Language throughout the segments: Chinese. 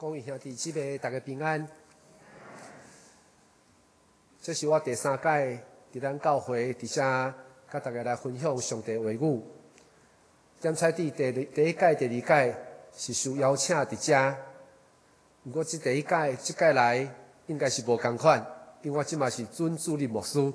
各位兄弟姊妹，大家平安。这是我第3届伫咱教会伫遮甲大家来分享上帝话语。点彩第一届、第2届是受邀请伫遮，不过第一届、这届来应该是无同款，因为我即嘛是准主任牧师。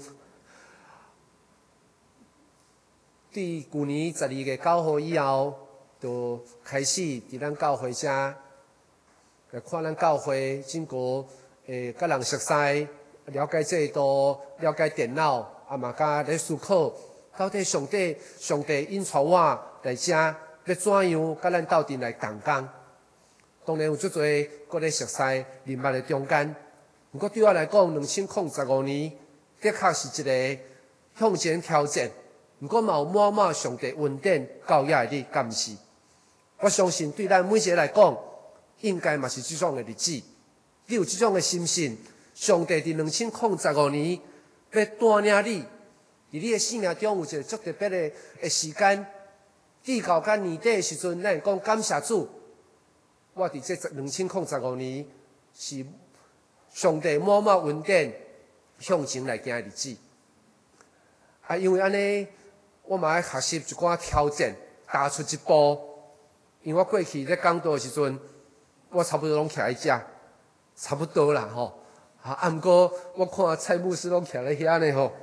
自去年12月9号以后，就开始伫咱教会遮。来看咱教会整个甲人熟悉，了解制度，了解电脑，嘛甲咧思考，到底上帝引带我来遮，要怎样甲咱斗阵来同工？当然有足侪搁咧熟悉人脉的中间，不过对我来讲，2015年的确是一个向前挑战。不过嘛有满满上帝恩典教育的日，敢毋是？我相信对咱每一个来讲。应该嘛是这种的日子，你有这种的心性，上帝伫2015年要带领你，伫你的生命中有一个足特别的时间，至到甲年底的时阵，咱会讲感谢主。我伫这2015年是上帝满满恩典向前来行的日子。因为安尼，我嘛要学习一寡挑战，踏出一步。因为我过去咧讲道的时阵。我差不多拢徛在遮，差不多啦吼。毋过我看蔡牧师拢徛咧遐呢吼。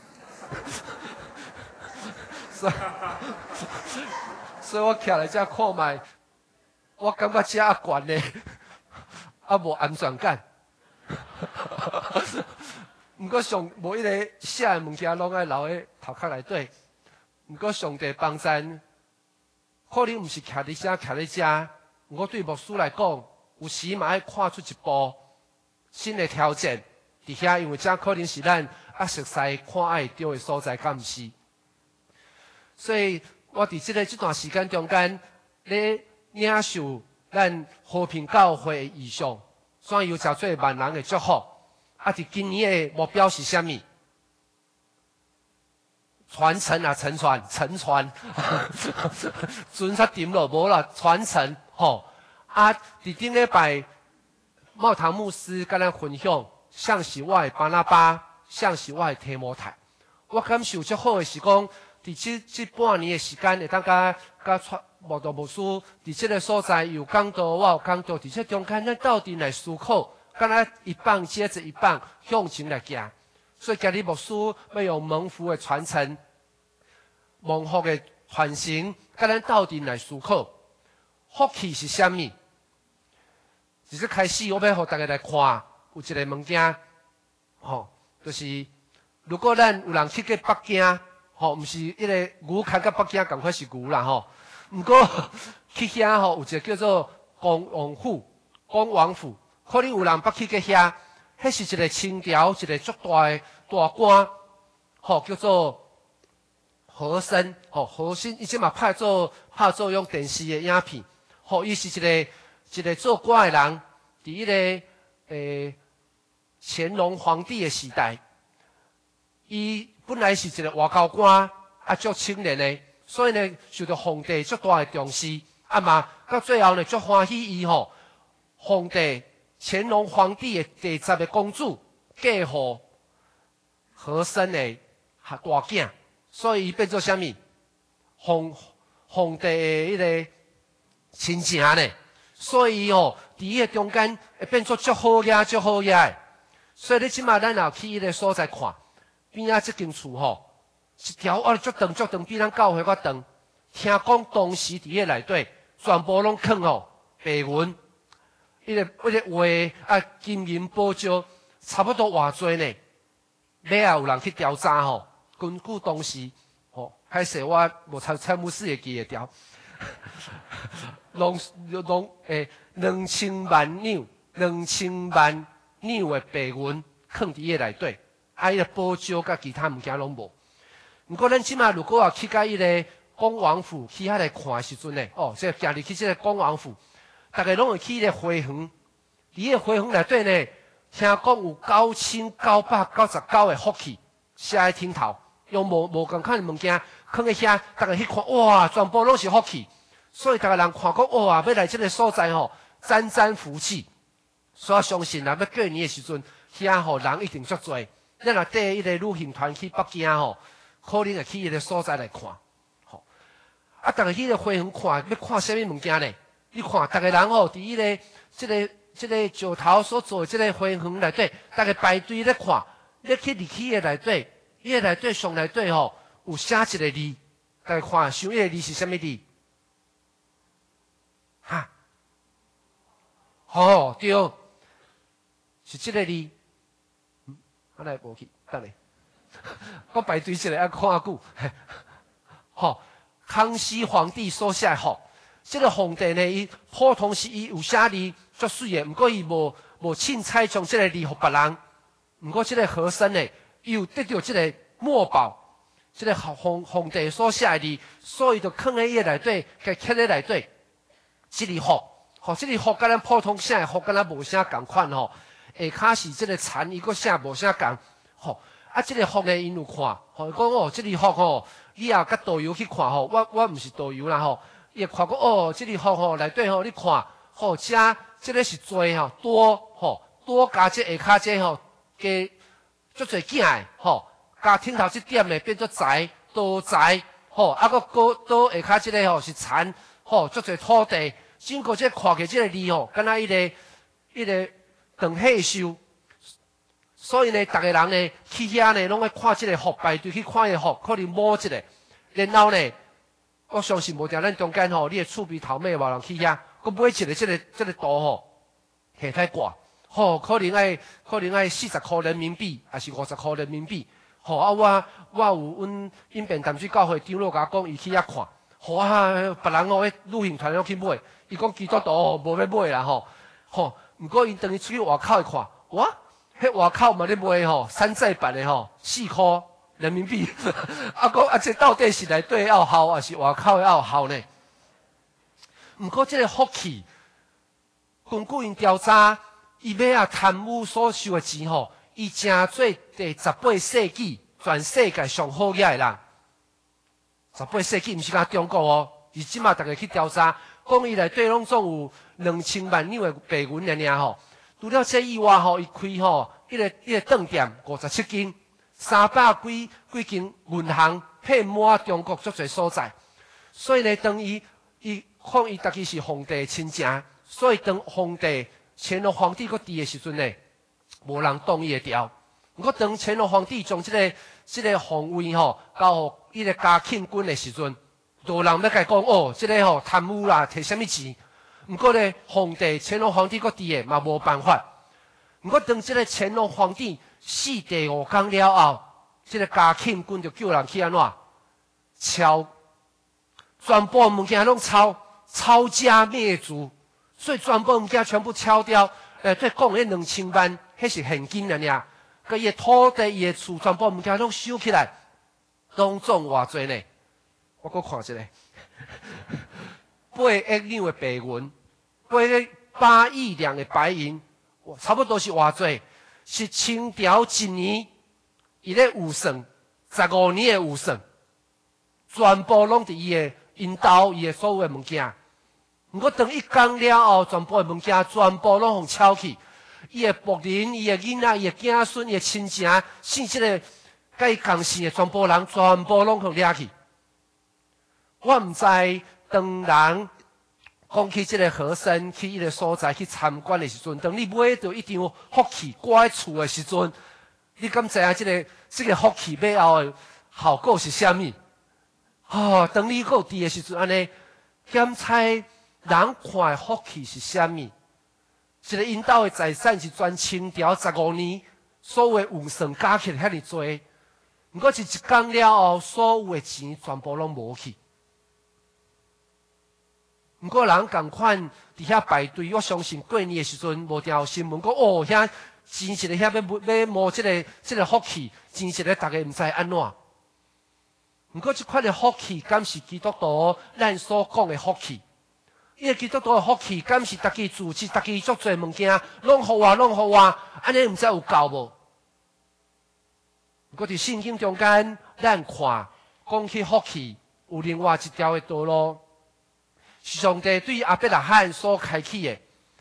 所以我徛来遮看卖，我感觉遮悬呢，无安全感。毋过无迄个写的物件拢爱留喺头壳内底。毋过上帝帮咱，可能毋是徛伫遮，徛伫遮。我对牧师来讲，有时嘛要跨出一步新的挑战，伫遐，因为这可能是咱熟悉看爱到的所在，敢毋是？所以我伫这段时间中间，咧领受咱和平教会的意向，所以有诚侪万人的祝福。伫今年的目标是啥物？传承啊，承传，船煞沉落无啦，传承吼。伫顶礼拜，茂堂牧师甲咱分享，像是我的巴拿巴，像是我的提摩太。我感受最好的是讲，伫这半年的时间，会当甲茂堂牧师伫这个所在有讲道，我有讲道，伫这中间咱斗阵来思考，敢若一棒接着一棒向前来行。所以今日牧师要用蒙福的传承、蒙福的传承，甲咱斗阵来思考，福气是啥物？自这开始，我要互大家来看，有一个物件，就是如果咱有人去过北京，毋是迄个牛看甲北京同款是牛啦，毋过去遐有一个叫做恭王府，可能有人捌去过遐。迄是一个清朝一个足大的大官，叫做和珅，和珅伊即嘛拍做用电视的影片，伊是一个做官的人，伫迄个乾隆皇帝的时代，伊本来是一个外交官，足清廉的，所以呢受到皇帝足大的重视，嘛到最后呢足欢喜伊皇帝。乾隆皇帝的第10个公主嫁予和珅的大囝，所以伊变做啥物？皇帝的迄个亲情呢？所以伫迄个中间会变做足好的。所以你即马咱若去迄个所在看，边仔即间厝一条足长，比咱教会较长。听讲当时伫迄内底全部拢囥白云。迄个画金银宝石差不多偌济呢？尾后有人去调查根据当时歹势我无蔡牧师会记会牢，2000万两的白银藏伫迄内底，迄个宝石甲其他物件拢无。毋过咱即马如果去甲迄个恭王府去遐来看的时阵呢，即今日去即个恭王府。大家拢会去迄个花园，伫迄个花园内底呢，听讲有9999个福气写在顶头，用无共款的物件放在遐，大家去看，哇，全部拢是福气。所以大家人看讲，哇，要来这个所在沾沾福气。所以我相信，若要过年的时阵，遐吼人一定足多。咱若带一个旅行团去北京吼，可能会去一个所在来看。吼，啊，逐个去个花园看，要看啥物物件呢？你看，逐个人吼，伫迄个这个石头所做的这个花园内底，逐个排队咧看，咧去入去的内底，伊个内底上内底吼有写一个字，逐个看，想迄个字是啥物字？哈，吼，对，是这个字。我来无去，等下，我排队一下，要看久。吼，康熙皇帝所写吼。这个皇帝呢，伊普通是伊有写字足水的，毋过伊无凊彩将这个字互别人。毋过这个和珅呢，伊有得到这个墨宝，这个皇帝所写的字，所以就放在伊个内底，给刻在内底。这个福，吼，这个福甲咱普通写的福，敢若无啥共款吼。下骹是这个田，伊个写无啥共，吼。啊，这个福呢，因有看，吼，讲哦，这个福吼，你也甲导游去看吼，我毋是导游啦吼。伊会看过哦，这个福吼内底吼，你看吼，这个是多吼，多加这下骹这吼，加足侪囝的吼，加顶头这点的变做财多财吼，啊个倒下骹这个吼是田吼，足侪土地，经过这看起这个字吼，敢若一个长岁寿，所以呢，逐个人呢去遐呢，拢爱看这个福，排队去看伊个福，可能摸一个，然后呢。我相信无定咱中间吼，你的厝边头尾无人去遐，佮买一个这个图吼，下太贵，吼可能爱40块人民币，还是50块人民币，吼啊我有阮因便淡水教会长老甲我讲，伊去遐看，吼啊别人吼旅行团要去买，伊讲基督徒无要买啦吼，毋过因等于出去外口去看，哇，迄外口嘛咧卖吼山寨版的吼4块。人民币，这到底是内底要效，还是外口要效呢？毋过这个福气，根据因调查，伊要贪污所收的钱吼，伊正做第18世纪全世界上好野的人。18世纪毋是讲中国哦，是即马大家去调查，讲伊内底拢总有2000万两的白银尔吼。除了这以外吼，伊开吼一个饭店57间。300几间银行配满中国足侪所在，所以呢，当伊讲伊家己是皇帝亲情，所以当皇帝乾隆皇帝搁伫的时阵呢，无人动伊会调。毋过当乾隆皇帝将这个皇位吼交互伊个嘉庆君的时阵，就人要甲伊讲哦，这个吼贪污啦，摕啥物钱？毋过呢，乾隆皇帝搁伫的嘛无办法。毋过当这个乾隆皇帝死第5天了后，这个嘉庆君就叫人去安怎抄，全部物件拢抄家灭族，所以全部物件全部抄掉。对，讲迄2000万，迄是现金尔。佮伊的土地、伊的厝，全部物件拢收起来，拢总偌济呢？我搁看一下，8亿两的白银，8亿两的白银。差不多是偌济，是清朝一年，伊咧有算15年的有算，全部拢伫伊的因兜伊的所有的物件。毋过当伊讲了后，全部的物件全部拢互抄去，伊的仆人、伊的囡仔、伊的子孙、伊的亲情，甚至个甲伊共姓的全部人，全部拢互掠去。我毋知当人。讲去这个和珅，去伊个所在去参观的时阵，当你买到一张福气挂在厝的时阵，你敢知影这个福气买后的效果是啥物？当你有伫的时阵，安尼检查人看的福气是啥物？一个因兜的财产是全清朝15年所有的运算加起来遐尼多，毋过是一工了后，所有的钱全部拢无去。毋过人共款伫遐排队，我相信过年的时阵，无定有新闻讲哦，遐钱一个遐要摸这个福气，钱一个大家毋知安怎。毋过即款的福气，敢是基督徒咱所讲的福气？伊个基督徒的福气，敢是家己自治、家己足侪物件，拢互我，安尼毋知有够无？毋过伫圣经中间，咱看讲起福气，有另外一条的道路。是上帝对亚伯拉罕所开启的，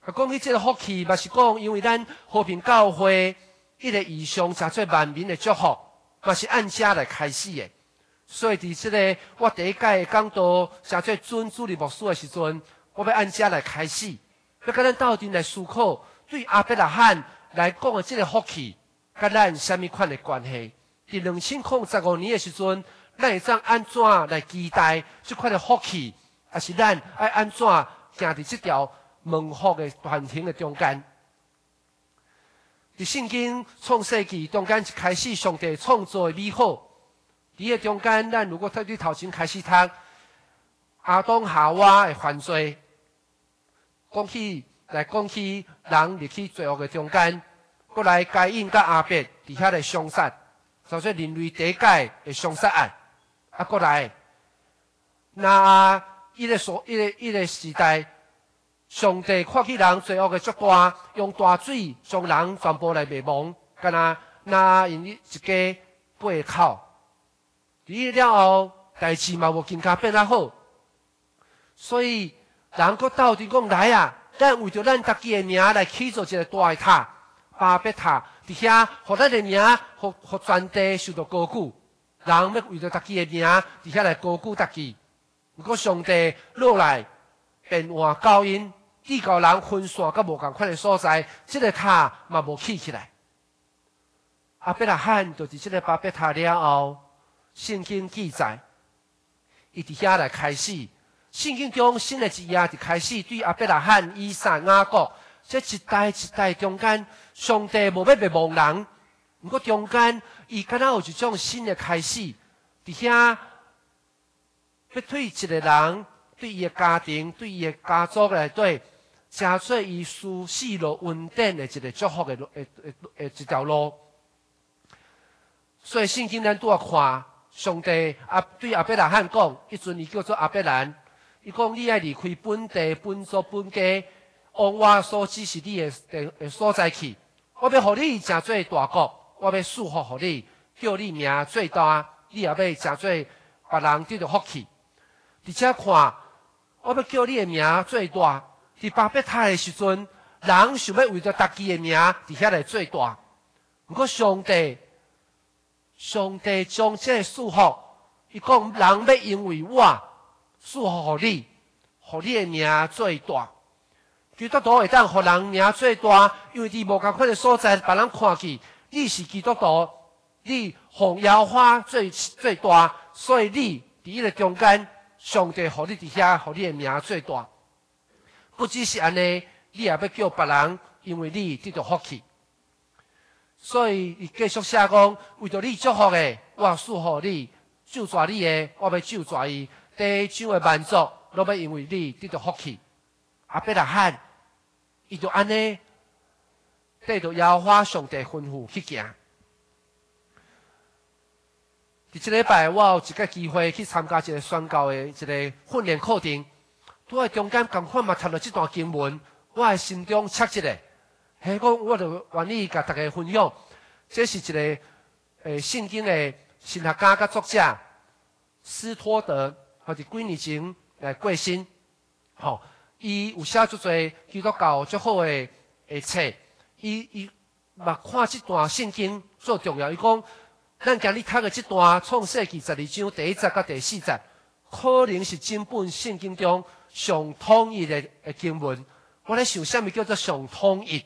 讲起这个福气，嘛是讲因为咱和平教会一个异象，真做万民的祝福，嘛是按这来开始的。所以伫这个我第一届讲道，真做准主任牧师的时阵，我要按这来开始，要跟咱斗阵来思考，对阿伯拉罕来讲的这个福气，跟咱什么款的关系？伫2015年的时阵，咱会怎安怎来期待这款的福气？还是咱爱安怎行伫这条蒙福的团体的中间？伫圣经创世纪中间一开始，上帝创造的美好。伫个中间，咱如果对头前开始读阿当夏娃的犯罪，讲起人入去罪恶的中间，过来该隐甲阿伯伫遐来相杀，所以人类第一届的相杀案。过来，那伊个时代，上帝看起人罪恶的足大，用大水将人全部来灭亡，干那因一家8口。伫了后，代志嘛无更加变较好，所以人搁斗阵讲来啊，咱为着咱家己的名来起造一个大的塔，巴别塔，伫遐，互咱的名，互全地受到高举。人要为着家己的名，伫遐来高举家己。不过上帝落来变换教因，地教人分散到无共款的所在，这个塔嘛无起来。阿伯拉罕就伫这个巴别塔了后。圣经记载，伊伫遐来开始。圣经中新的一页就开始对阿伯拉罕、以撒、雅各，这一代一代中间，上帝无要灭亡人，不过中间伊敢若有一种新的开始，伫遐要对一个人、对伊的家庭、对伊的家族内底，加做伊舒适路稳定的一个祝福的一条路。所以圣经咱拄啊看。上帝对阿伯拉罕讲，迄阵伊叫做阿伯兰，伊讲你爱离开本地、本族、本家，往我所指示你的所在去。我要互你成做大国，我要祝福互你，叫你名最大，你也要成做别人得到福气。而且看，我要叫你的名最大。伫巴别塔的时阵，人想要为着家己的名伫遐来最大，不过上帝将这个祝福，伊讲人要因为我祝福你，互你的名最大。基督徒会当互人名最大，因为伫无共款的所在，别人看去你是基督徒，你奉耶和华最大，所以你伫伊个中间，上帝互你伫遐，互你的名最大。不只是安尼，你也要叫别人因为你得到福气。所以，伊继续写讲，为着你祝福的，我祝福你；救助你的，我要救助伊。地上的万族，都要因为你得到福气。阿伯拉罕，伊就安尼，得到耶和华上帝吩咐去行。伫这礼拜，我有一个机会去参加一个宣教的一个训练课程。拄在中间，共款嘛读到这段经文，我的心中切一个。迄讲，我就愿意甲大家分享，这是一个圣经的神学家甲作者斯托德，或者几年前来过身。伊有写足侪基督教足好的册，伊嘛看这段圣经最重要。伊讲，咱今日读的这段创世纪12章第1节到第4节，可能是整本圣经中上统一的经文。我咧想，什么叫做上统一？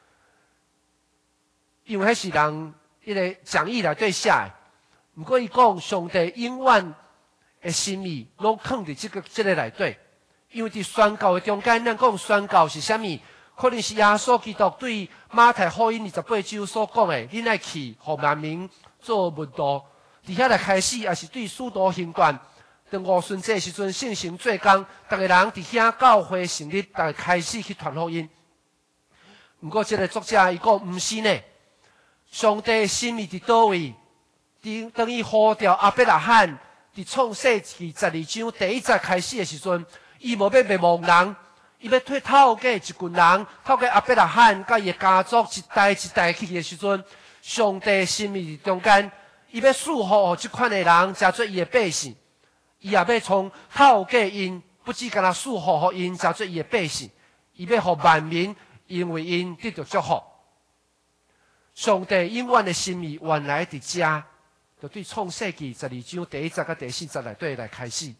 因为迄是人迄个讲义内底写的，不过伊讲上帝永远的心意拢藏伫这个内底。因为伫宣教的中间，咱讲宣教是啥物？可能是耶稣基督对马太福音28章所讲的，恁爱去，互万民做门徒。伫遐来开始，也是对使徒行传，当五旬节时阵圣神做工，逐个人伫遐教会成立，逐个开始去传福音。不过，这个作者伊讲毋是呢。上帝的心意伫倒位？当伊呼召阿伯拉罕伫创世纪12章第1节开始的时阵，伊无要灭亡人，伊要透过一群人，透过阿伯拉罕甲伊的家族一代一代去的时阵，上帝的心意伫中间，伊要祝福这款的人，加做伊的百姓，伊也要从透过因，不只干那祝福因，加做伊的百姓， 伊要互万民因为因得到祝福。上帝永远的心意原来伫遮，就对创世纪12章第1节甲第4节内底来开始。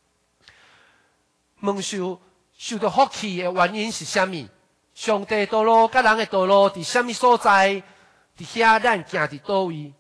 蒙受到福气的原因是啥物？上帝道路甲人的道路伫啥物所在？伫遐咱行伫倒位？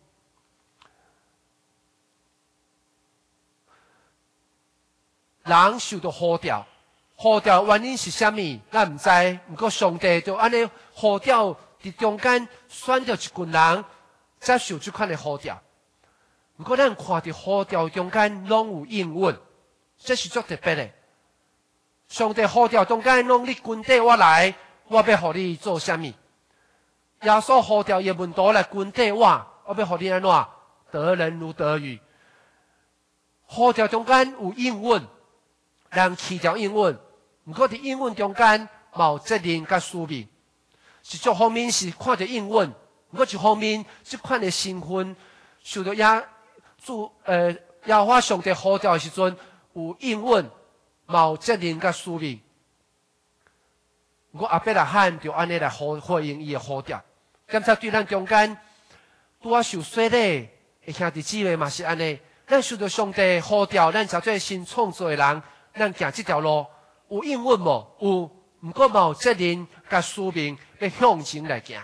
人受到呼召，呼召原因是啥物？咱毋知。毋过上帝就安尼呼召伫中间选到一群人接受这款的呼召。毋过咱看伫呼召中间拢有应允，这是足特别的。上帝呼召中间拢你军队我来，我要互你做啥物？耶稣呼召耶门徒来军队我要互你安怎？得人如得鱼。呼召中间有应允。人去掉应允，毋过伫应允中间嘛有责任甲使命。一种方面是看着应允，毋过一方面即款的身份受到耶和华上帝呼召的时阵有应允，嘛有责任甲使命。毋过亚伯拉罕就安尼来回应伊的呼召。检查对咱中间拄啊受洗礼的兄弟姊妹嘛是安尼，咱受到上帝呼召，咱才做新创造的人。咱行这条路有应允无？有，毋过嘛有责任甲使命要向前来行。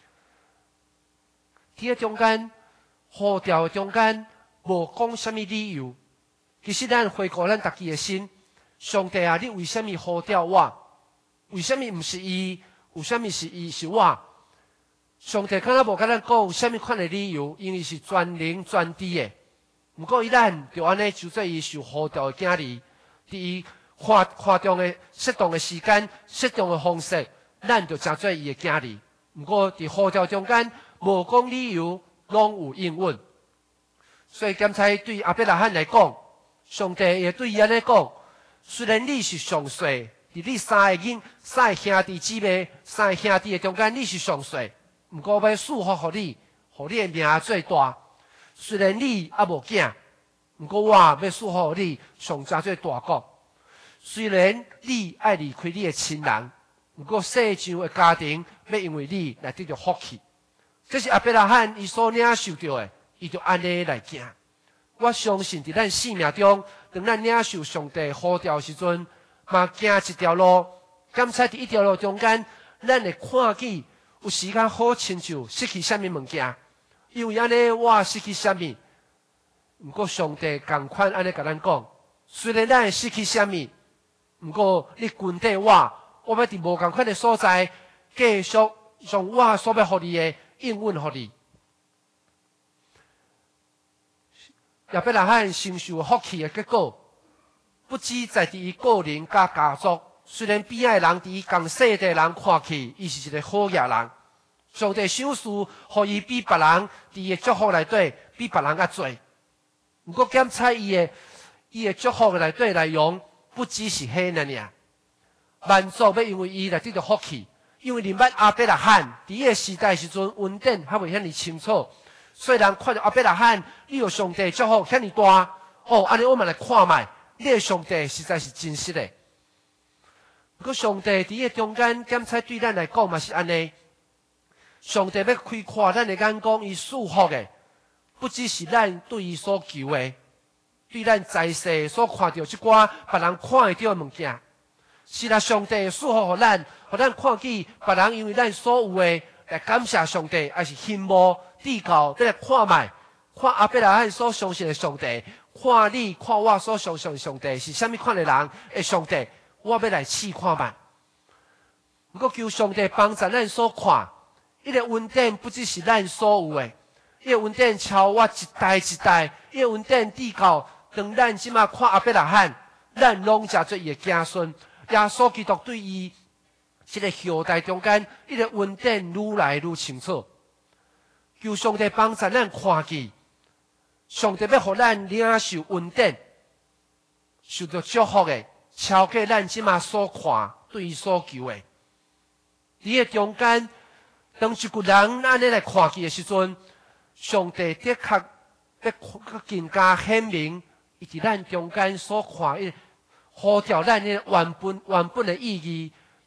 伫个中间，呼召中间无讲啥物理由。其实咱回顾咱家己的心，上帝啊，你为什么呼召我？为什么毋是伊？为什么是伊是我？上帝敢若无甲咱讲啥物款的理由，因为是全能全知的。毋过伊咱就安尼就做伊受呼召的囝儿。伫伊看中的适当的时间、适当的方式，咱就成做伊的囝儿。毋过伫呼召中间，无讲理由，拢有应允。所以刚才对亚伯拉罕来讲，上帝也对伊安尼讲：虽然你是上岁，伫你三个兄弟姊妹、三个兄弟的中间，你是上岁，毋过我要祝福互你，互你的名最大。虽然你还无囝。毋过我要祝福你上加做大国。虽然你爱离开你的亲人，毋过世上的家庭要因为你来得到福气。这是亚伯拉罕伊所领受到的，伊就安尼来行。我相信伫咱生命中，当咱领受上帝呼召的时阵，嘛行一条路。敢在伫一条路中间，咱会看见有时间好亲像失去啥物物件，因为安尼我失去啥物。毋过上帝共款安尼甲咱讲，虽然咱会失去啥物，毋过你军队我要伫无共款的所在，继续用我所要互你的应允互你。亚伯拉罕承受福气的结果，不止在伫伊个人甲家族，虽然边仔的人伫伊共世地人看起，伊是一个好野人，上帝赏赐互伊比别人伫伊的祝福内底比别人较侪。毋过检查伊的祝福内底内容，不只是迄尔。万族要因为伊来得到福气，因为林捌亚伯拉罕伫伊个时代时阵，恩典还未遐尼清楚。虽然看到亚伯拉罕，你有上帝祝福遐尼大，安尼我们来看卖，你的上帝实在是真实的。不过上帝伫伊个中间检查对咱来讲嘛是安尼，上帝要开阔咱的眼光，伊祝福的。不只是咱对伊所求的，对咱在世所看到即寡别人看会到的物件，是啦，上帝祝福互咱看见别人因为咱所有的来感谢上帝，还是羡慕地cầu要来看卖，看亚伯拉罕所相信的上帝，看你看我所相信的上帝是啥物款的人的上帝，我要来试看卖。不过求上帝帮助咱所看，伊个恩典不只是咱所有的。伊个恩典超我一代一代，伊个恩典地cầu，当咱即马看亚伯拉罕，咱拢食做伊个子孙。耶稣基督对伊即个后代中间，伊个恩典愈来愈清楚。求上帝帮助咱看见，上帝要互咱领受恩典，受到祝福的，超过咱即马所看对伊所求的。伫个中间，当一群人安尼来看见的时阵，上帝的确要更加显明，伊伫咱中间所看，呼召咱的原本的意义，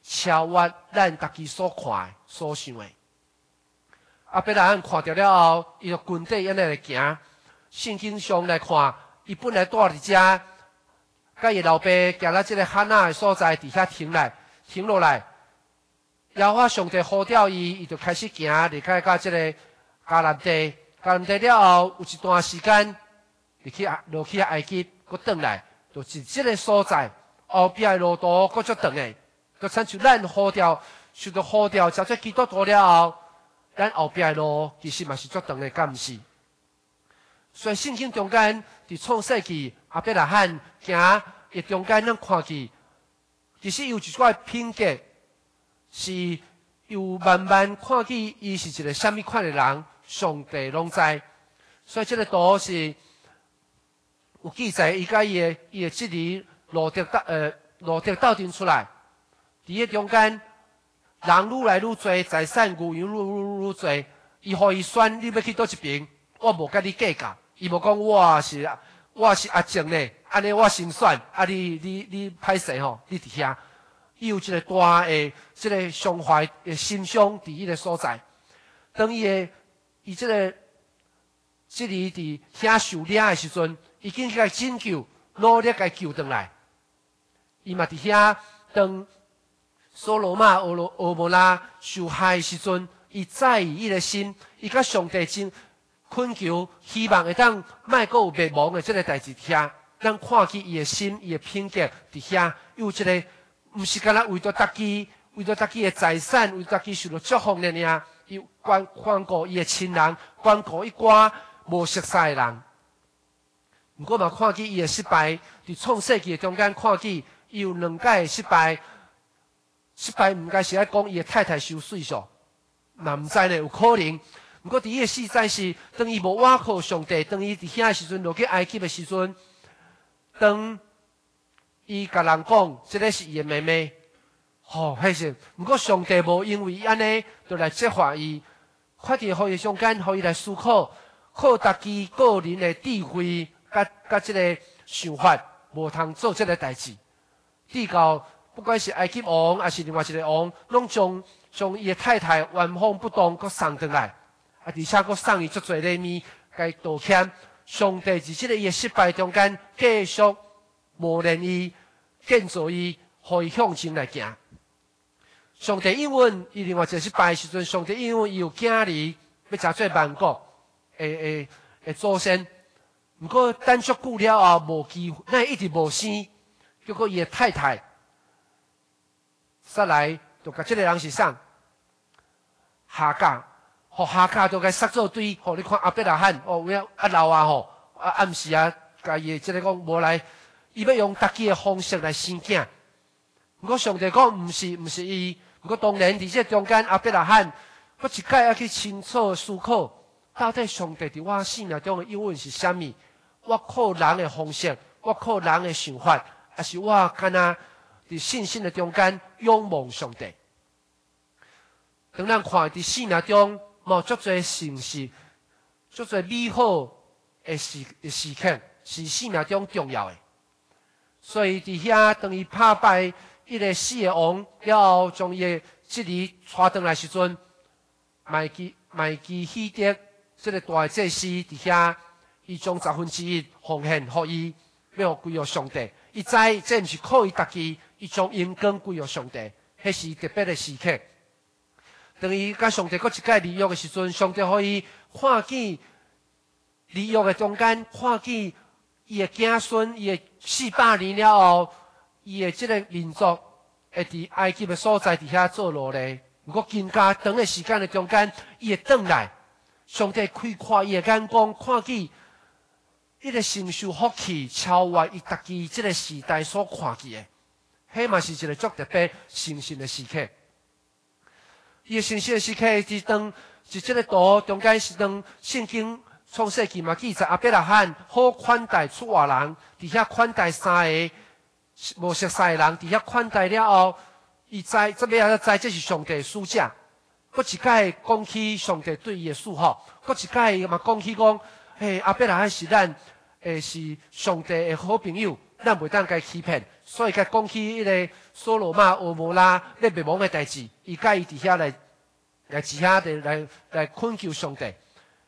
超越咱家己所看的、所想的。亚伯拉罕看到了后，伊就军队安尼来行。圣经上来看，伊本来住伫遮，甲伊老爸行到即个汉那的所在，伫遐停落来。耶和华上帝呼召伊，伊就开始行，离开到即个迦南地。迦南地了后，有一段时间，落去埃及，佫转来，就是即个所在。后壁的路途佫足长的，就亲像咱呼召，受到呼召，招做基督徒了后，咱后壁的路其实嘛是足长的，敢毋是？所以圣经中间伫创世纪亚伯拉罕行的中间，咱看见，其实有一寡品格，是有慢慢看见伊是一个什么款的人，上帝拢知。所以这个图是有记载，伊甲伊的即里路德斗阵出来，伫迄中间，人愈来愈多，财产牛羊愈多，伊互伊选，你要去倒一边，我无甲你计较。伊无讲我是阿静呢，安尼我先选，你歹势吼，你伫遐，伊有一个大的即个伤怀的心伤伫伊个所在。当伊即里伫遐受掠的时阵，已经去甲拯救，努力甲救回来。伊嘛伫遐当所罗马俄摩拉受害的时阵，伊在意伊个心，伊甲上帝真恳求，希望会当莫阁有灭亡的即个代志伫遐。咱看见伊的心，伊的品格伫遐，有一个毋是干那为着家己的财产，为着家己受到祝福的尔，伊关顾伊的亲人，关顾一寡无熟悉的人。毋过嘛，看见伊的失败，伫创世纪中间看见伊有2届的失败。失败毋该是爱讲伊的太太收水数，嘛毋知呢有可能。毋过伫伊的世在是，当伊无倚靠上帝，当伊伫遐的时阵，落去埃及的时阵，当伊甲人讲，即个是伊的妹妹，迄是。毋过上帝无因为伊安尼，就来责罚伊，快点互伊中间，互伊来思考，靠家己个人的智慧，甲即个想法，无通做即个代志。至到不管是埃及王，还是另外一个王，拢将伊的太太原封不动，佮送回来。而且佫送伊足侪礼物，甲伊道歉。上帝伫即个伊的失败中间，继续磨练伊，建造伊，互伊向前来行。上帝应允伊另外一个失败的时阵，上帝应允伊有囝儿，要食做万国的祖先。毋过等足久了后，无机会，咱一直无生。结果伊的太太杀来，就甲即个人是啥？哈甲。互哈甲都甲杀做对，互你看亚伯拉罕，有影老吼，暗时甲伊即个讲无来，伊要用家己的方式来生囝。毋过上帝讲毋是伊，毋过当然伫这中间亚伯拉罕，佫一摆要去清楚思考，到底上帝伫我生命中的应允是啥物？我靠人的方式，我靠人的想法，还是我敢若伫信心的中间仰望上帝？当咱看伫生命中。无足侪信息，足侪美好的时刻，是生命中重要的。所以伫遐，当伊打败一个死的王了后，将伊的即里带回来时阵，麦基希德即个大祭司伫遐，伊将1/10奉献予伊，要归于上帝。伊知这毋是靠伊家己，伊将荣光归于上帝，迄是特别的时刻。当伊甲上帝搁一届立约的时阵，上帝互伊看见立约的中间，看见伊的子孙，伊的400年了后，伊的即个民族会伫埃及的所在伫遐做奴隶。毋过更加长的时间的中间，伊会转来，上帝开阔伊的眼光，看见伊个承受福气超越伊家己即个时代所看见的，迄嘛是一个足特别神圣的时刻。伊个神圣的时刻是即个图中间是当圣经创世纪嘛记载亚伯拉罕好款待出外人，伫遐款待3个无熟悉的人，伫遐款待了后，伊知这尾仔知这是上帝的使者，佫一届讲起上帝对伊的祝福，佫一届嘛讲起讲，亚伯拉罕是咱是上帝的好朋友，咱袂当甲伊欺骗， 所以甲讲起迄个所罗马、俄摩拉咧灭亡的代志，伊甲伊伫遐来伫遐来恳求上帝。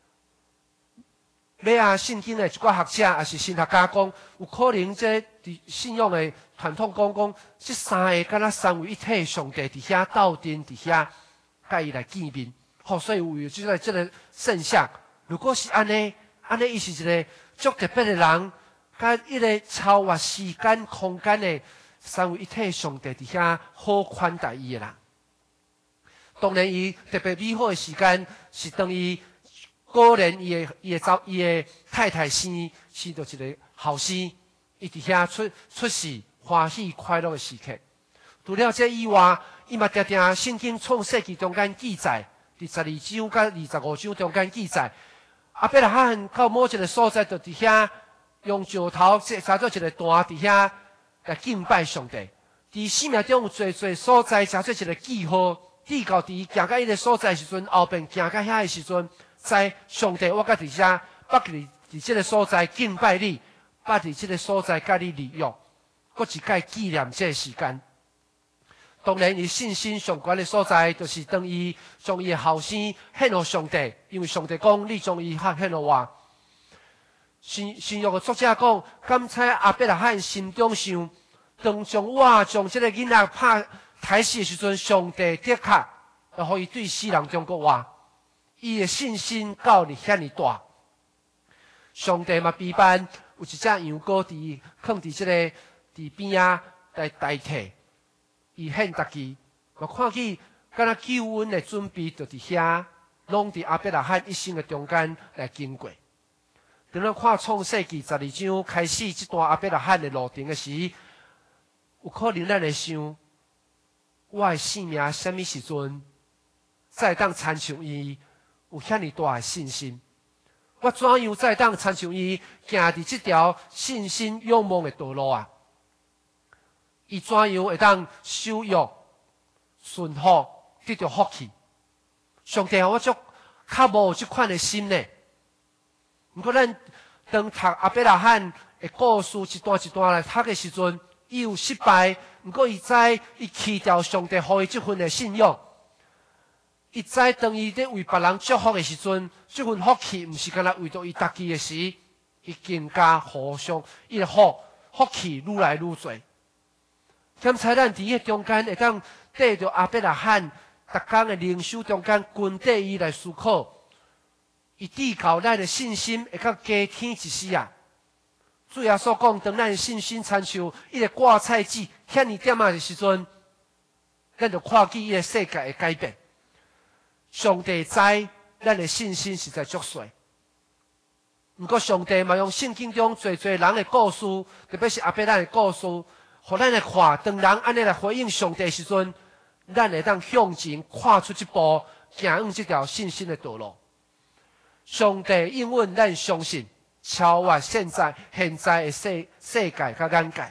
尾啊，圣经的一寡学者也是神学家讲，有可能这伫信仰的传统讲，这三个敢若三位一体的上帝伫遐斗阵伫遐，甲伊来见面。好，所以有即个圣像，如果是安尼伊是一个足特别的人，甲一个超越时间空间的三位一体的上帝伫遐好款待伊的人。当然，伊特别美好的时间是当伊果然伊的太太生到一个后生，伊伫遐出世欢喜快乐的时刻。除了这以外，伊嘛常常圣经创世纪中间记载，伫12章甲25章中间记载，亚伯拉罕到某一个所在，就伫遐用石头扎做一个坛，伫遐来敬拜上帝。伫生命中有侪所在，扎做一个记号。地到伫行到迄个所在的时阵，后边行到遐的时阵，知上帝我甲伫遮，捌伫即个所在敬拜你，捌伫即个所在甲你立约，搁一届纪念这个时间。当然，伊信心上悬的所在，就是当伊将伊的后生献予上帝，因为上帝讲你将伊献予我。新约的作者讲，敢知亚伯拉罕心中想，当将这个囡仔抬死的时阵，上帝的确要互伊对死人中国话，伊的信心到底遐尼大。上帝嘛，批判有一只羊羔放伫这个伫边仔来代替伊献大祭，我看见敢若救恩的准备就伫遐，拢伫亚伯拉罕一生的中间来经过。当咱看创世纪12章开始这段亚伯拉罕的路程的时，有可能咱会想，我的性命什么时阵才当参像伊有遐尼大的信心？我怎样才当参像伊行伫这条信心仰望的道路啊？伊怎样会当守约、顺服、得到福气？上帝我足较无这款的心呢。不过咱当读亚伯拉罕的故事一段一段来读的时阵，伊有失败，不过伊知伊弃掉上帝予伊这份的信仰。伊知当伊咧为别人祝福的时阵，这份福气毋是干那为着伊家己的时，伊更加互相，伊的福气愈来愈多。检查咱伫迄中间会当缀着亚伯拉罕逐工的灵修中间，跟缀伊来思考，伊地靠咱的信心会较加添一丝啊。主耶稣讲，当咱的信心亲像伊个挂菜籽遐尼点仔的时阵，咱就看见伊个世界会改变。上帝知咱的信心实在足细，不过上帝嘛用圣经中侪人的故事，特别是亚伯拉罕的故事，互咱来看。当人安尼来回应上帝的时阵，咱会当向前跨出一步，行往这条信心的道路。上帝应允咱相信，超越现在的世界甲眼界。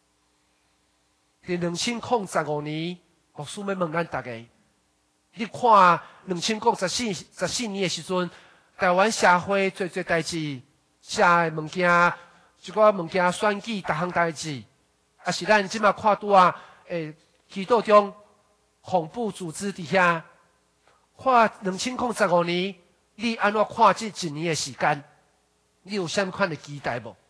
伫2015年，牧师要问咱大家。你看2014年的时阵，台湾社会侪代志，社的物件，一寡物件选举，逐项代志，也是咱即马看拄啊，祈祷中恐怖组织伫遐。看2015年，你安怎看这一年的时间？你有啥款的期待无？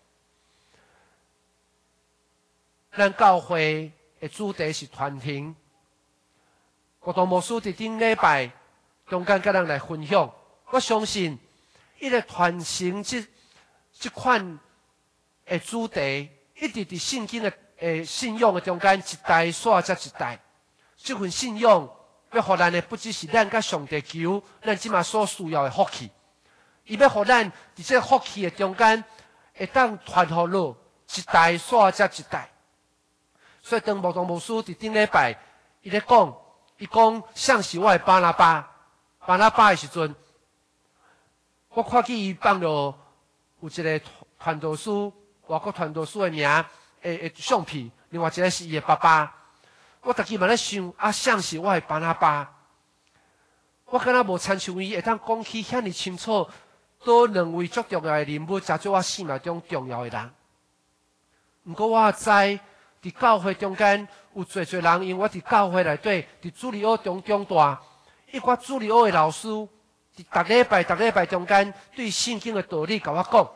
咱教会的主题是团体。国堂牧师伫顶礼拜中间甲咱来分享，我相信伊个传承这款的主题，一直伫圣经的信仰的中间一代刷接一代。这份信仰要互咱的不只是咱甲上帝求咱即马所需要的福气，伊要互咱伫这福气的中间会当传互落一代刷接一代。所以当国堂牧师伫顶礼拜伊咧讲。伊讲像是我的巴拿巴的时阵，我看见伊放了有一个传道书，外国传道书的名的相片，另外一个是伊的爸爸。我逐日嘛咧想，像是我的巴拿巴。我敢若无参像伊会当讲起遐尼清楚，倒两位足重要的人物，才做我生命中重要的人。毋过我知， 伫教会中间有侪侪人，因为我伫教会内底，伫主日学中大，一寡主日学的老师，伫逐礼拜中间对圣经的道理甲我讲，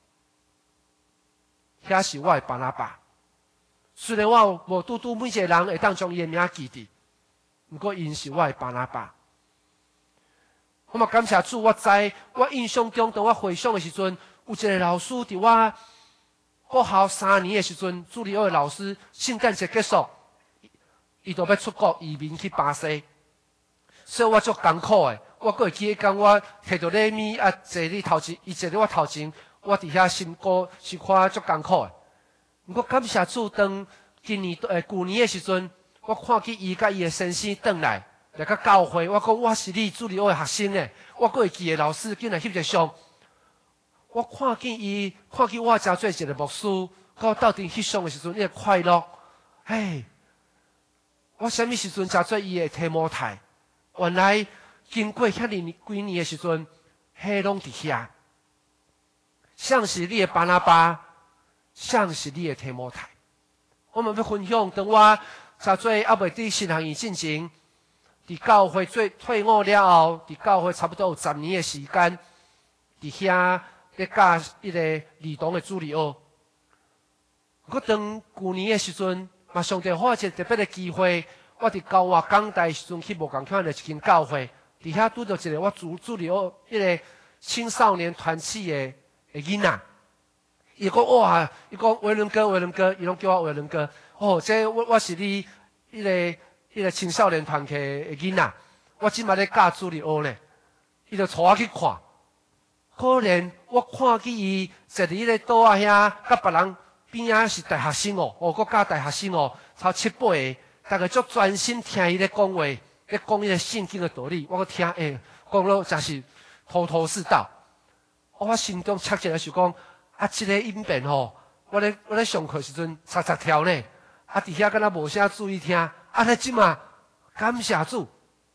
遐是我的巴拿巴。虽然我无拄拄每一个人会当将伊的名记住，不过因是我的巴拿巴。我嘛感谢主，我知我印象中，当我回想的时阵，有一个老师伫我国校3年的时阵，主日学的老师，圣诞节结束，伊就要出国移民去巴西，所以我足艰苦的。我过会记迄天，我摕着礼物坐你头前，伊坐伫我头前，我伫遐心肝是看足艰苦的。不过感谢主，当旧年的时阵，我看见伊甲伊的先生转来甲教会，我讲我是你主日学的学生诶，我过会记的老师竟然翕一相。我看见我真做一个牧师，甲我斗阵翕相的时阵，伊会快乐。嘿，我什么时阵真做伊的提摩太？原来经过遐几年的时阵，迄拢伫遐。像是你的巴拿巴，像是你的提摩太。我们要分享，当我真做还未伫新学院进前，伫教会做退伍了后，伫教会差不多有10年的时间，伫遐。咧教迄个儿童的主日学，我当旧年的时阵，嘛上帝给我一个特别的机会，我伫高华港大时阵去无共款的一间教会，伫遐拄到一个我主日学迄个青少年团契的囡仔，伊讲哇，伊讲维伦哥，伊拢叫我维伦哥。哦，这我是你迄个青少年团契的囡仔，我即摆咧教主日学呢，伊就带我去看。可能我看见伊坐伫迄个桌仔遐，甲别人边仔是大学生哦，搁教大学生哦，超7、8个，大家足专心听伊咧讲话，咧讲伊个圣经的道理，我听讲了真是头头是道。我心中切一个想讲，即个音频吼，我咧上课时阵插跳呢，伫遐敢若无啥注意听，咧即嘛感谢主，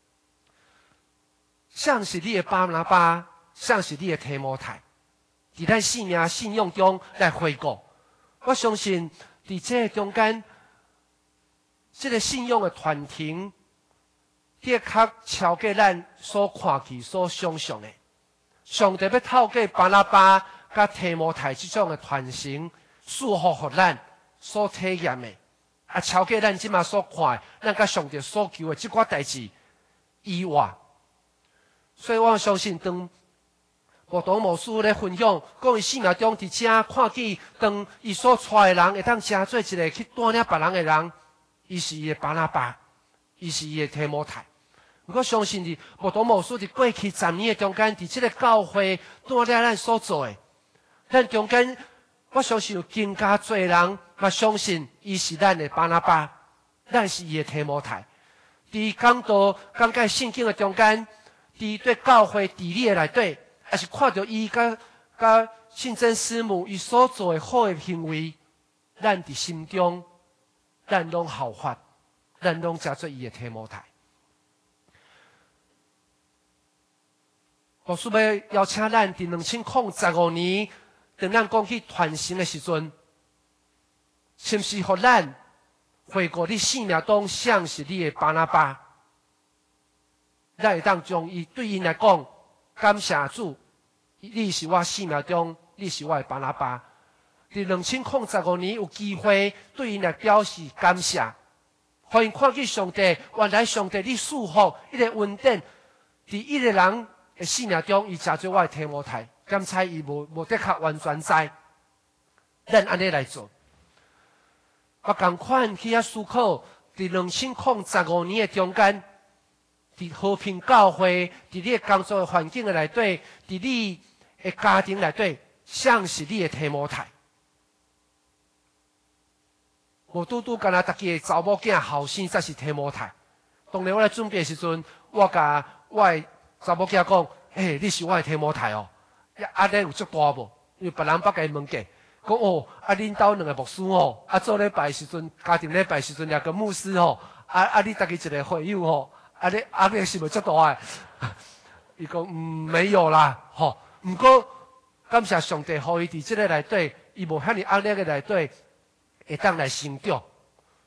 像是你的巴拿巴。像是你的提摩太，伫咱生命信仰中来回顾。我相信伫这中间，这个信仰的团体，的确超过咱所看见、所想象的。上帝要透过巴拿巴甲提摩太这种的传承，祝福互咱所体验的，超过咱即马所看的，咱甲上帝所求的即寡代志以外。所以我相信当。牧童牧师咧分享，讲伊生命中伫遮看见，当伊所带的人会当真做一个去带领别人的人，伊是伊的巴拿巴，伊是伊的提摩太。我相信伫牧童牧师伫过去10年的中间，伫这个教会带领咱所做的，咱中间我相信有更加多人，嘛相信伊是咱的巴拿巴，咱是伊的提摩太。伫讲道讲解圣经的中间，伫对教会治理的内底。也是看到伊甲信真师母伊所做的好的行为，咱伫心中，咱拢效法，咱拢加做伊的提摩太。牧师要邀请咱伫2015年，当咱讲去传承的时阵，是毋是互咱回顾你生命中像是你的巴拿巴，咱会当将伊对因来讲。感谢主，你是我生命中，你是我的巴拿巴。伫2015年有机会对因来表示感谢，互因看见上帝，原来上帝你祝福一个恩典，伫一个人的生命中，伊真做我的提摩太。刚才伊无的确完全知，咱安尼来做。我共款去遐思考，伫2015年的中间。伫和平教会，伫你的工作环境的内底，伫你的家庭内底，像是你的提摩太。无拄拄干那逐家查某囝后生才是提摩太。当然我来准备的时阵，我甲我的查某囝讲：“你是我的提摩太哦。”恁有足大无？因为别人捌甲伊问过，讲哦，恁兜2个牧师哦，做礼拜时阵，家庭礼拜时阵2个牧师哦，你逐个一个会友哦。你是无足大诶？伊讲没有啦，吼。不过感谢上帝，互伊伫即个内底，伊无遐尼压力诶内底，会当来成长。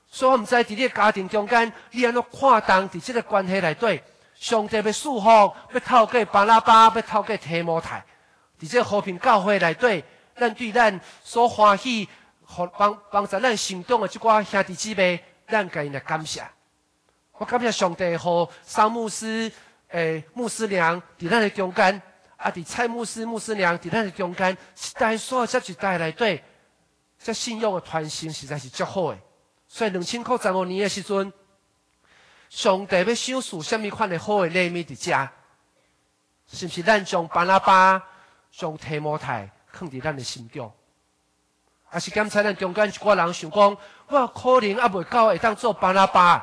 所以我毋知伫你的家庭中间，你安怎看重伫这个关系内底，上帝要束缚，要透过巴拉巴，要透过提摩太，伫这和平教会内底，咱对咱所欢喜，帮助咱心中的即寡兄弟姊妹，咱该来感谢。我感谢上帝，互桑牧师、牧师娘伫咱的中间，啊，伫蔡牧师、牧师娘伫咱的中间，一代所有这一代内底，这信仰的传承实在是足好的。所以2015年的时阵，上帝要赏赐什么款的好的礼物伫遮？是不是咱将巴拿巴、将提摩太放伫咱的心中？还是检查咱中间一寡人想讲，我可能还袂到会当做巴拿巴？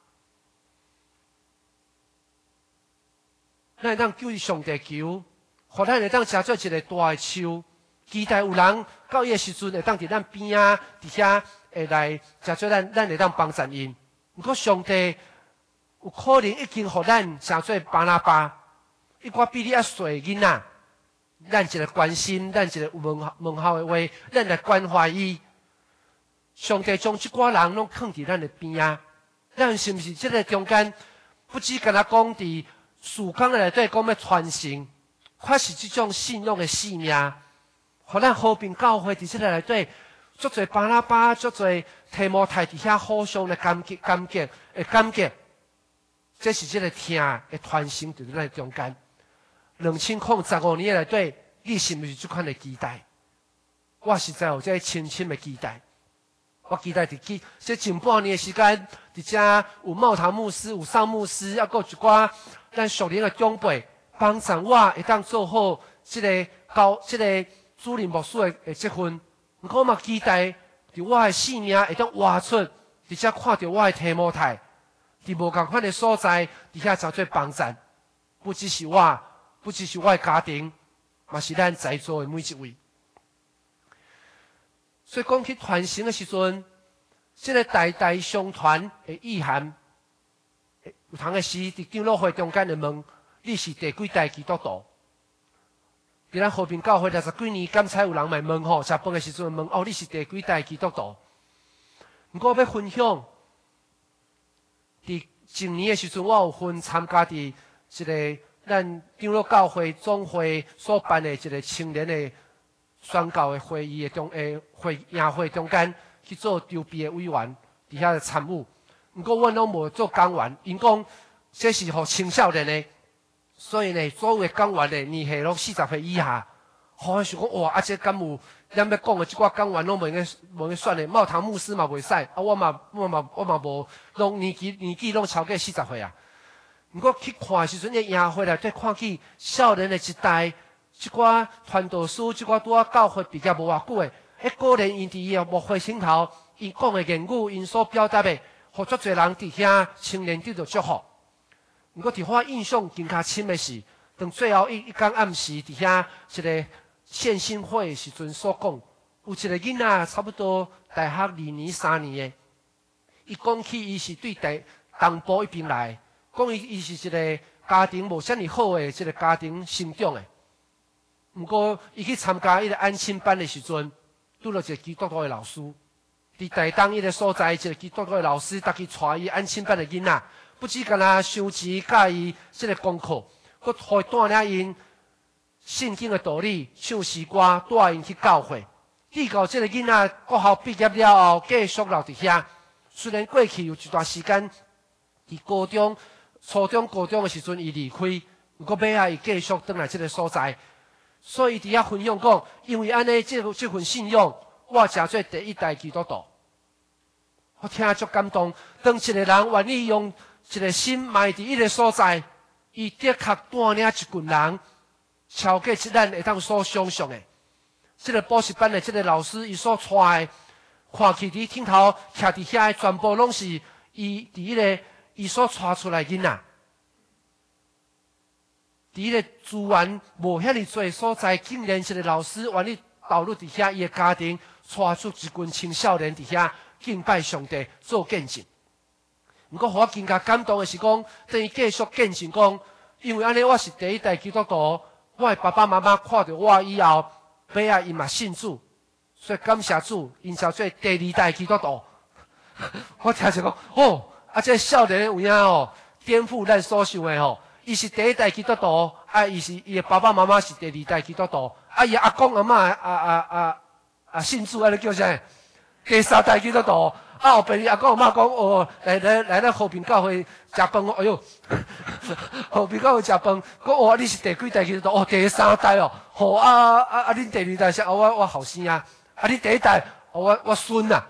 咱会当求上帝求，互咱会当食做一个大的树，期待有人到伊的时阵会当伫咱边仔伫遐。会来食做咱会当帮助因，不过上帝有可能已经互咱成做巴拿巴，一寡比你较细囡仔，咱一个关心，咱一个有问候的话，咱来关怀伊。上帝将即寡人拢放伫咱的边仔，咱是毋是即个中间不只干那讲伫事工的内底讲要传承，确实即种信仰的性命，互咱和平教会伫即个内底。足侪巴拉巴，足侪提摩太伫遐互相的感激，这是这个听的传承伫咱中间。2015年内底，你是毋是这款的期待？我实在有这深深的期待。我期待这近半年的时间，伫遮有茂堂牧师、有尚牧师，还佫一寡咱属灵的长辈，帮助我会当做好这个主任牧师的这份。毋过，我嘛期待伫我的性命会当活出，伫遮看到我的提摩太，伫无共款的所在，伫遐真做帮助。不只是我，不只是我的家庭，嘛是咱在座的每一位。所以讲起传承的时阵，这个代代相传的意涵，有通的是伫长老会中间的问：你是第几代基督徒？伫咱和平教会60几年，敢才有人来问吼，食饭的时阵问：哦，你是第几代基督徒？不过我要分享，伫前年的时阵，我有份参加伫一个咱长老教会总会所办的一个青年的宣教的会议的宴会中间去做筹备的委员，伫遐参与。不过阮拢无做讲员，因讲这是互青少年的。所以呢，所有的讲员呢，年岁拢40岁以下。我想讲，哇，这敢有咱要讲的即寡讲员拢无用选的，茂堂牧师嘛袂使，啊，我嘛无，拢年纪拢超过40岁啊。不过去看的时阵，伊宴会内底看起少年的一代，即寡传道书，即寡拄啊教会毕业无偌久的，果然因伫伊幕会顶头，因讲的言语，因所表达的，互足侪人伫遐青年得到祝福。不过，伫我印象更加深的是，当最后一天暗时，伫遐一个献心会的时阵所讲，有一个囡仔差不多大学2年3年的，伊讲起伊是对东部一边来，讲伊是一个家庭无啥尼好的这个家庭成长的。不过，伊去参加伊个安亲班的时阵，拄到一个基督徒的老师，伫台东伊个所在，一个基督徒的老师，逐去带伊安亲班的囡仔。不只干那收钱教伊这个功课，佮互带领因圣经的道理、唱诗歌，带因去教会。直到这个囡仔国校毕业了后，继续留伫遐。虽然过去有一段时间，伫高中、初中、高中的时阵，伊离开，不过尾仔伊继续转来这个所在。所以伫遐分享讲，因为安尼这份信仰，我成做第一代基督徒。我听足感动。当一个人愿意用一个心埋伫伊个所在，伊的确带领一群人，超过咱会当所想象的。这个补习班的这个老师，伊所带的，看起伫顶头徛伫遐的，全部拢是伊伫伊所带出来囡仔。伫伊个资源无遐尼多所在，竟然一个老师愿意投入伫遐伊的家庭，带出一群青少年伫遐敬拜上帝，做见证。不过，互我更加感动的是讲，等于继续见证讲，因为安尼我是第一代基督徒，我的爸爸妈妈看到我以后，尾仔因嘛信主，所以感谢主，因叫做第二代基督徒。 我听就讲，哦，啊，这少年有影哦，颠覆咱所想的吼。伊是第一代基督徒，伊的爸爸妈妈是第二代基督徒，伊阿公阿嬷信主，安尼叫啥？第三代基督徒。后边阿公阿嬷讲，哦，来咱和平教会食饭，哎哟，和平教会食饭，讲哦，你是第几代基督徒？哦，第三代哦，好恁第二代是我后生啊，恁第一代，我孙啊。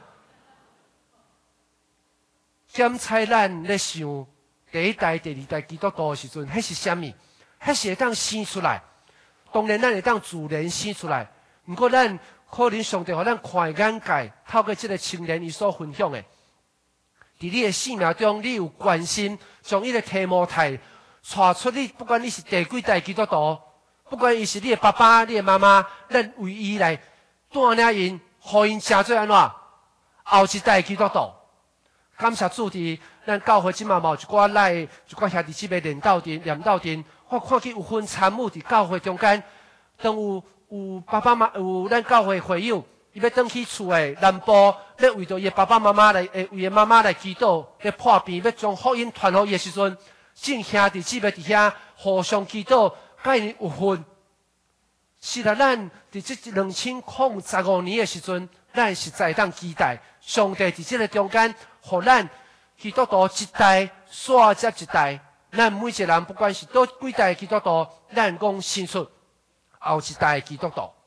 检测咱咧想。第一代、第二代基督徒的时阵，迄是啥物？迄是会当生出来。当然，咱会当自然生出来。不过，咱可能上帝互咱开眼界，透过这个青年伊所分享的，伫你的生命中，你有关心，从伊个题目题带出你，不管你是第几代基督徒，不管伊是你的爸爸、你的妈妈，咱为伊来带领因，互因成做安怎？后一代基督徒。感谢主伫咱教会即嘛有一寡来一寡兄弟姊妹念斗阵，我看见有分参与伫教会中间，当有爸爸妈有咱教会会友，伊要转去厝的南部，要为着伊爸爸妈妈来，为伊妈妈来祈祷，要破病，要将福音传予伊的时阵，正兄弟姊妹伫遐互相祈祷，甲因有份。是啦，咱伫这2015年的时阵，咱实在当期待上帝伫这个中间，互咱基督徒一代刷接一代，咱每一个人不管是多几代基督徒，咱讲生出后一代基督徒。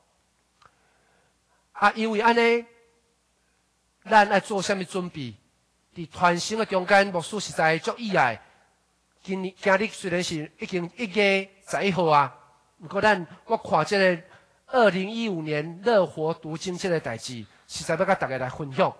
因为安尼，咱爱做啥物准备？伫传承的中间，牧师实在足意外。今日虽然是已经1月11号啊。不过我看这个2015年乐活读经这个代志，实在要甲大家来分享。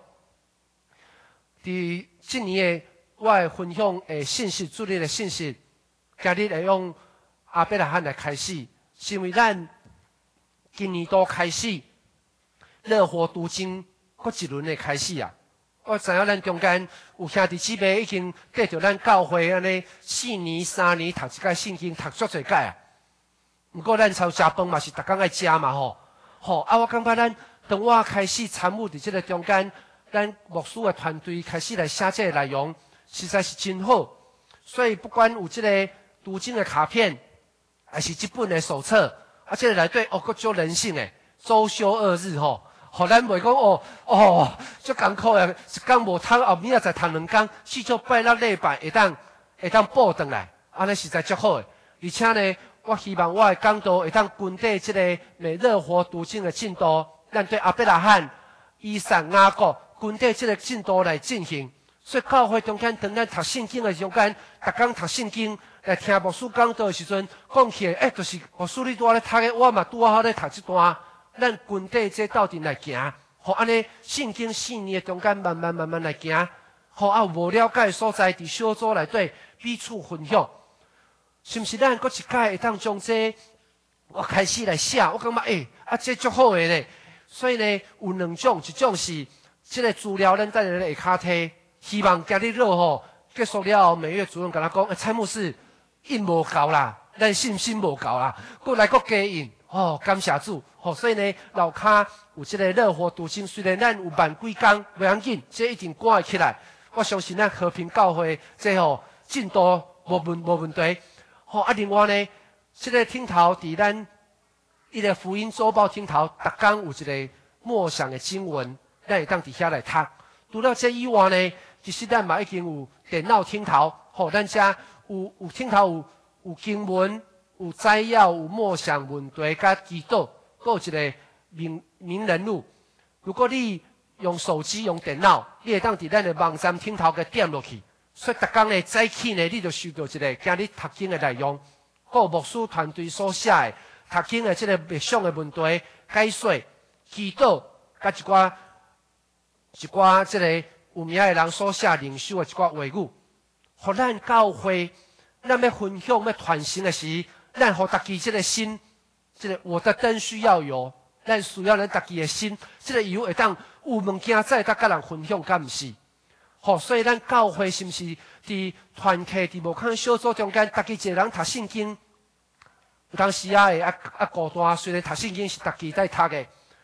伫今年的我的分享的信息，主日的信息，今日来用阿伯拉罕来开始，是因为咱今年都开始乐活读经搁一轮的开始啊。我知影咱中间有兄弟姊妹已经跟着咱教会安尼4年、3年读一届圣经，读足侪届啊。不过咱操食饭嘛是逐工爱食嘛吼，我感觉咱当我开始参与伫这个中间，咱牧师的团队开始来写这个内容，实在是真好。所以不管有这个读经的卡片，还是这本的手册，这个内底佫足人性的，周休2日吼，互咱袂讲足艰苦的，一工无通，后面再读2工，至少拜6礼拜会当补回来，安尼实在足好的。而且呢，我希望我的讲道会当跟对这个美乐活读经的进度，咱对阿伯拉罕、以撒、雅各跟对这个进度来进行。所以教会中间当咱读圣经的中间，逐工读圣经来听牧师讲道的时阵，讲起来，就是牧师你拄仔咧读的，我嘛拄仔好咧读这段，咱跟对这斗阵来行，互安尼圣经4年的中间慢慢来行，互有无了解的所在伫小组内底彼此分享。是毋是咱搁一届会当将这我开始来写？我感觉这足好诶咧。所以呢，有2种，一种是这个资料咱等下下骹摕，希望今日落吼结束了后，每月主任跟他讲，蔡牧师印无够啦，咱信心无够啦，过来加印。感谢主。所以呢，楼骹有这个乐活读经，虽然咱有万几工，袂要紧，这一定赶会起来。我相信咱和平教会这进度无问题。另外呢，这个顶头伫咱一个福音周报顶头，逐工有一个默想的经文，咱会当伫遐来读。除了这以外呢，其实咱嘛已经有电脑顶头，咱遮有顶头有经文、有摘要、有默想问题甲祈祷，还有一个名人录。如果你用手机、用电脑，你会当伫咱的网站顶头给点落去。所以，逐工呢早起呢，你就收到一个今日读经的内容，还有牧师团队所写的读经的这个默想的问题解说、祈祷，甲一寡这个有名的人所写灵修的一寡话语，互咱教会，咱要分享、要传承的时，咱互大家这个心，这个我的灯需要油，咱需要咱大家的心，这个油会当有物件再甲人分享，敢毋是？所以咱教会是毋是伫团契、伫无康小组中间，大家一个人读圣经，有当时会孤单。虽然读圣经是大家在读的，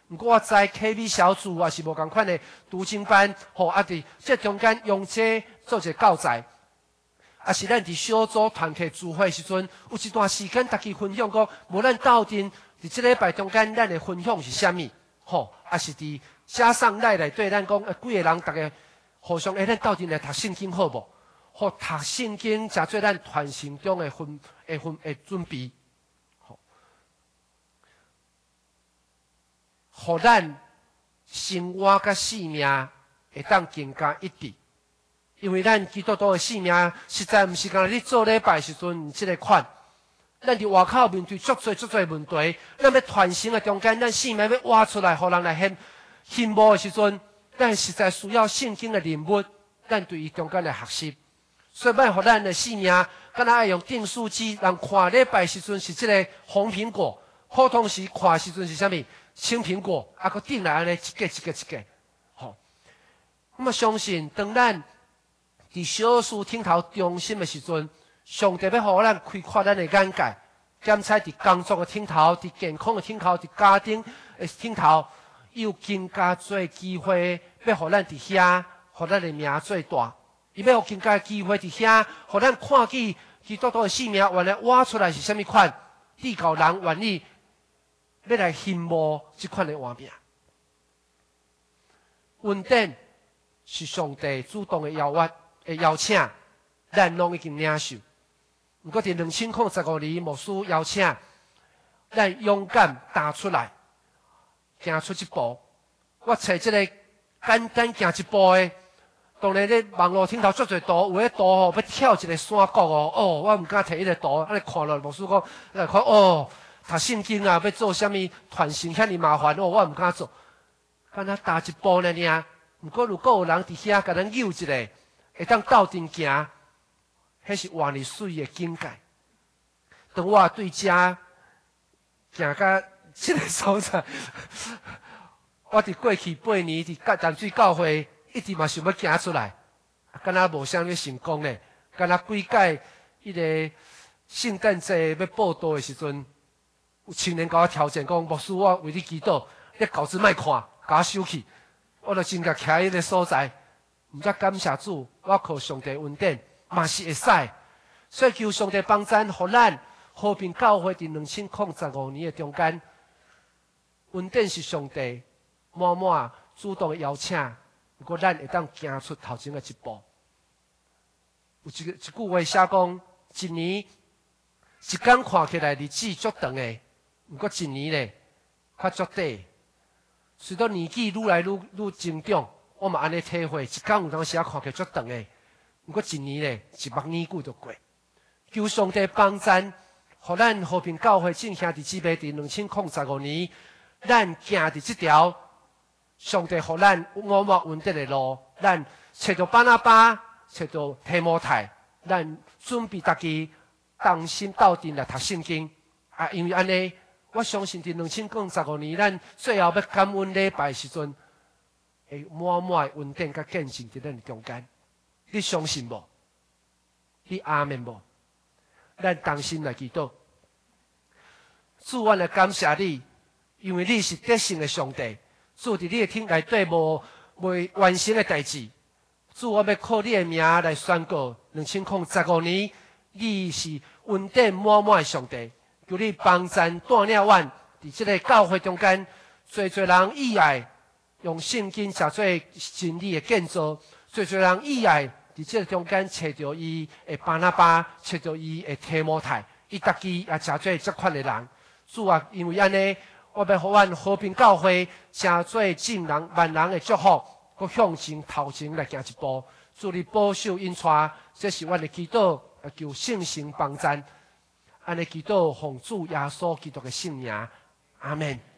毋过我知 KB 小组也是无共款的读经班，吼啊伫这中间用这做一个教材，啊是咱伫小组团体聚会时阵，有一段时间大家分享讲，无咱斗阵伫这礼拜中间，咱的分享是啥物？吼，啊是伫加上内对咱讲，几个人大家互相咱斗阵来读圣经好无？好，读圣经才做咱传承中的准备，好，互咱生活甲性命会当更加一致。因为咱基督徒的性命，实在毋是讲你做礼拜时阵即个款。咱伫外口面对足侪问题，咱要传承的中间，咱性命要挖出来，互人来羡慕的时阵，咱实在需要圣经的人物，咱对伊中间来学习。所以，要互咱的性命，敢若爱用订书机，人看礼拜时阵是即个红苹果，普通时看时阵是啥物青苹果，啊，佮订来安尼一个，吼。咁啊，相信当咱伫小事顶头中心的时阵，上帝要互咱开阔咱的眼界，检测伫工作的顶头，伫健康的顶头，伫家庭的顶头，有更加多机会，要互咱伫遐，互咱的名做大。伊要有更加机会伫遐，互咱看见基督徒的性命原来挖出来是啥物款，地球人愿意要来羡慕即款的画面。恩典是上帝主动的邀请，咱拢已经领受。不过伫2015年，牧师邀请咱勇敢踏出来，行出一步。我找即个简单行一步的。当然，咧网络顶头足侪图，有迄图吼要跳一个山谷哦，我毋敢摕迄个图，安尼看落，牧师讲，看读圣经啊，要做啥物传承遐尼麻烦哦，我毋敢做，敢若踏一步尔。毋过如果有人伫遐甲咱诱一个，会当斗阵行，迄是换里水的境界。当我对遮行到即个所在，我伫过去8年伫淡水教会。一直嘛想要行出来，敢若无啥物成功咧。敢若几届迄个圣诞节要报道的时阵，有青年甲我挑战讲，牧师，我为你祈祷，你稿子莫看，甲我收起。我就真甲徛迄个所在，毋则感谢主，我靠上帝恩典嘛是会使。所以求上帝帮咱，互咱和平教会伫2015年的中间，恩典是上帝满满主动的邀请。不过，咱会当行出头前的一步。有一句话写讲，一年一天看起来日子足长的，不过一年咧较足短。随着年纪愈来愈增长，我嘛安尼体会，一天有当时看起来足长的，不过一年咧100年久就过。求上帝帮咱，互咱和平教会正兄弟姊妹伫2015年，咱行伫这条。上帝互咱我稳定的路，咱找到巴拿巴，找到提摩太，咱准备家己当心斗阵来读圣经。啊，因为安尼，我相信伫2015年，咱最后要感恩礼拜时阵，会满满的稳定甲见证伫咱中间。你相信无？你阿门无？咱当心来祈祷。主，我来感谢你，因为你是得胜的上帝。主伫你的厅内底未完成的代志，主我要靠你的名来宣告，2015年你是恩典满满的上帝，求你帮咱带领阮伫这个教会中间，侪人意爱用圣经写做真理的建造，侪人意爱伫这个中间找到伊的巴拿巴，找到伊的提摩太，伊家己也写做这款的人。主啊，因为安尼。我要互阮和平教会成做众人万人的祝福，佮向前头前来行一步。祝你保守引带，这是阮的祈祷，求圣神帮咱。安尼祈祷，奉主耶稣基督的圣名，阿门。